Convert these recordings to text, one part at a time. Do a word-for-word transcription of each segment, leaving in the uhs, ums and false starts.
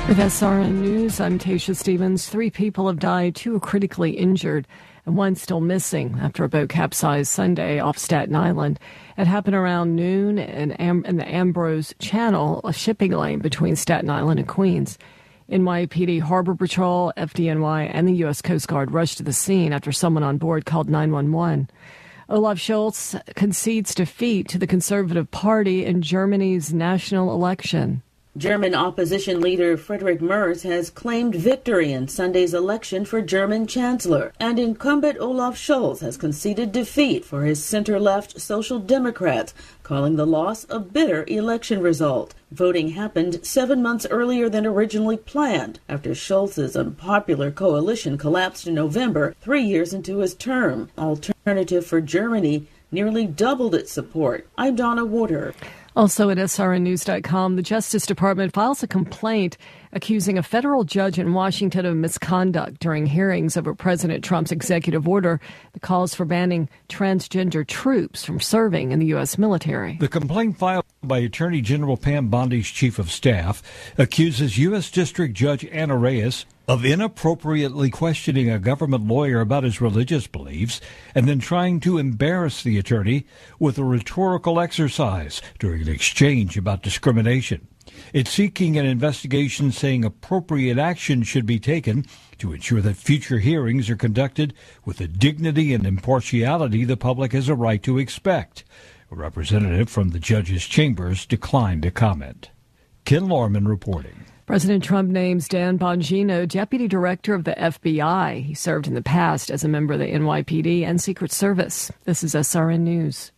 With S R N News, I'm Tasha Stevens. Three people have died, two are critically injured, and one still missing after a boat capsized Sunday off Staten Island. It happened around noon in, Am- in the Ambrose Channel, a shipping lane between Staten Island and Queens. N Y P D Harbor Patrol, F D N Y, and the U S Coast Guard rushed to the scene after someone on board called nine one one. Olaf Scholz concedes defeat to the Conservative Party in Germany's national election. German opposition leader Friedrich Merz has claimed victory in Sunday's election for German chancellor, and incumbent Olaf Scholz has conceded defeat for his center-left Social Democrats, calling the loss a bitter election result. Voting happened seven months earlier than originally planned, after Scholz's unpopular coalition collapsed in November, three years into his term. Alternative for Germany nearly doubled its support. I'm Donna Warder. Also at S R N news dot com, the Justice Department files a complaint accusing a federal judge in Washington of misconduct during hearings over President Trump's executive order that calls for banning transgender troops from serving in the U S military. The complaint filed by Attorney General Pam Bondi's chief of staff accuses U S District Judge Anna Reyes of inappropriately questioning a government lawyer about his religious beliefs and then trying to embarrass the attorney with a rhetorical exercise during an exchange about discrimination. It's seeking an investigation saying appropriate action should be taken to ensure that future hearings are conducted with the dignity and impartiality the public has a right to expect. A representative from the judge's chambers declined to comment. Ken Lorman reporting. President Trump names Dan Bongino deputy director of the F B I. He served in the past as a member of the N Y P D and Secret Service. This is S R N News.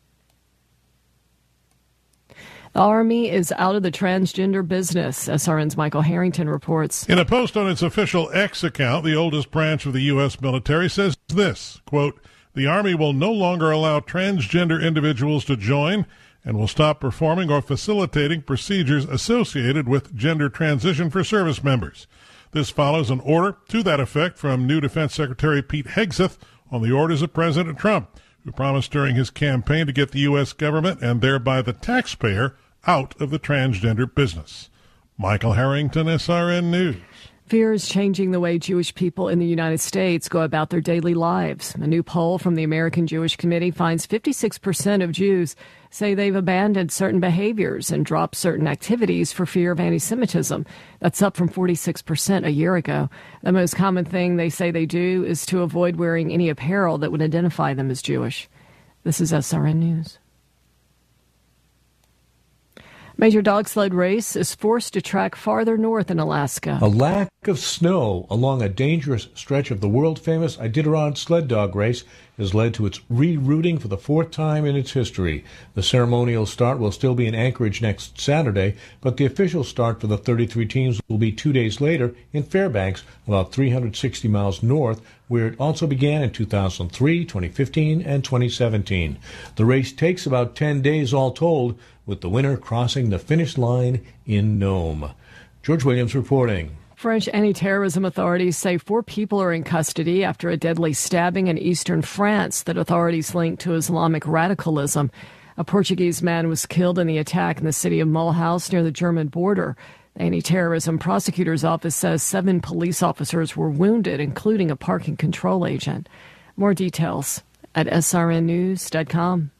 The Army is out of the transgender business. S R N's Michael Harrington reports. In a post on its official X account, the oldest branch of the U S military says this, quote, "The Army will no longer allow transgender individuals to join and will stop performing or facilitating procedures associated with gender transition for service members." This follows an order to that effect from new Defense Secretary Pete Hegseth on the orders of President Trump, who promised during his campaign to get the U S government and thereby the taxpayer out of the transgender business. Michael Harrington, S R N News. Fear is changing the way Jewish people in the United States go about their daily lives. A new poll from the American Jewish Committee finds fifty-six percent of Jews say they've abandoned certain behaviors and dropped certain activities for fear of anti-Semitism. That's up from forty-six percent a year ago. The most common thing they say they do is to avoid wearing any apparel that would identify them as Jewish. This is S R N News. Major dog sled race is forced to track farther north in Alaska. A lack of snow along a dangerous stretch of the world-famous Iditarod sled dog race has led to its rerouting for the fourth time in its history. The ceremonial start will still be in Anchorage next Saturday, but the official start for the thirty-three teams will be two days later in Fairbanks, about three hundred sixty miles north, where it also began in two thousand three, twenty fifteen, and twenty seventeen. The race takes about ten days all told, with the winner crossing the finish line in Nome. George Williams reporting. French anti-terrorism authorities say four people are in custody after a deadly stabbing in eastern France that authorities link to Islamic radicalism. A Portuguese man was killed in the attack in the city of Mulhouse near the German border. The anti-terrorism prosecutor's office says seven police officers were wounded, including a parking control agent. More details at S R N news dot com.